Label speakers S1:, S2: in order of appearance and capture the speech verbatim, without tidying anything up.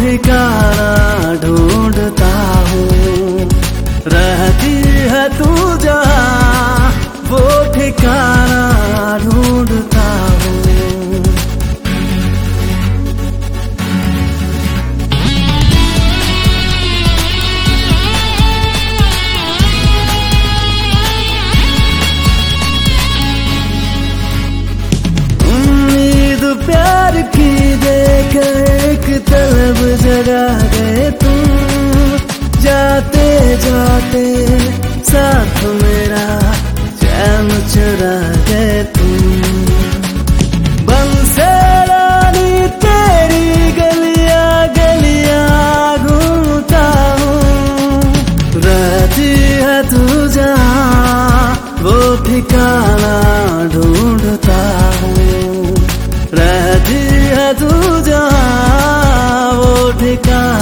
S1: ठिकाना ढूंढता हूँ। रहती है तू जहाँ वो ठिकाना ढूंढता हूँ। प्यार की देख एक तलब जगा गए तुम। जाते जाते साथ मेरा चैन चुरा गए तुम। बंसेरानी तेरी गलियां गलियां घूमता हूँ। रहती है तू जहाँ वो ठिकाना ढूंढता हूँ। रहती है तू जहाँ वो ठिकाना